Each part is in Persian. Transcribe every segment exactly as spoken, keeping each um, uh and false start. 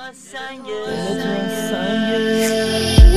از سنگه سنگه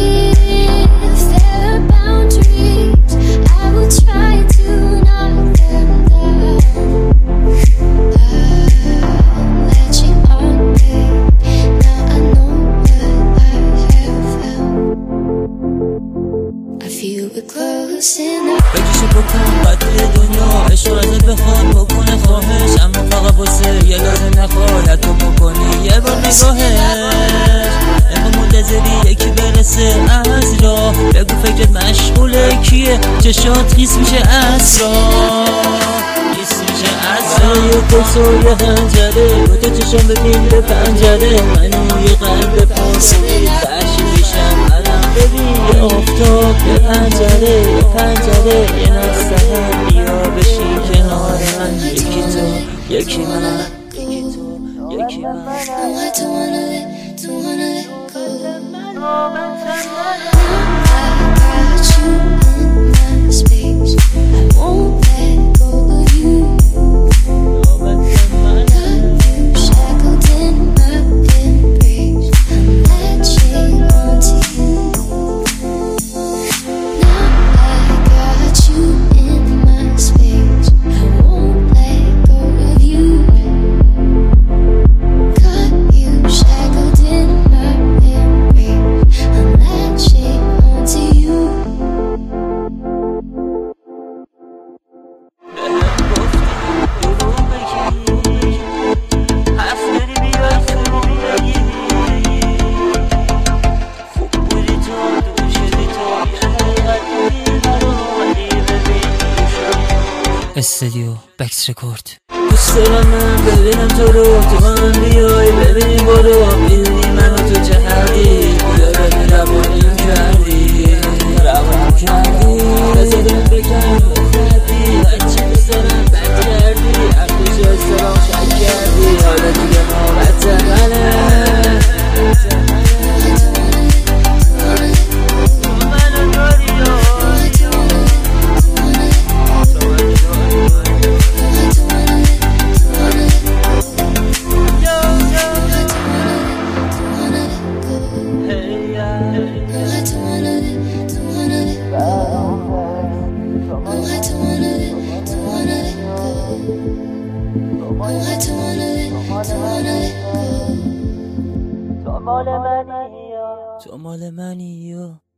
بکشی بکن قدر دنیا عشق ازت بخواد بکنه خواهش، اما فقط واسه یه لازم نخواد حتی بکنی یه بار نگاهش. اینقدر منتظری یکی برسه از راه، بگو فکرت مشغوله کیه، چشات خیس میشه از راه، خیس میشه از راه. یه کسو یه خنجره رو تو چشم ببین به پنجره، منو یه قلب پاسوی تشی میشم الان ببین. یه افتاد یه پنجره یه پنجره یه نستهر بیا بشی کنار من، یکی تو یکی من یکی تو یکی من. استودیو بکس رکورد. دوست دارم من ببینم تو رو، تو من بیای ببینیم برو، میدونی من و تو چه حقی یادت روانیم کردی روانیم کردی بذارم بکن بخدی هرچی دوست دارم بد کردی عقلش استرام شک کردی حالا دیگه نوبت منه. تو مال منی تو مال منی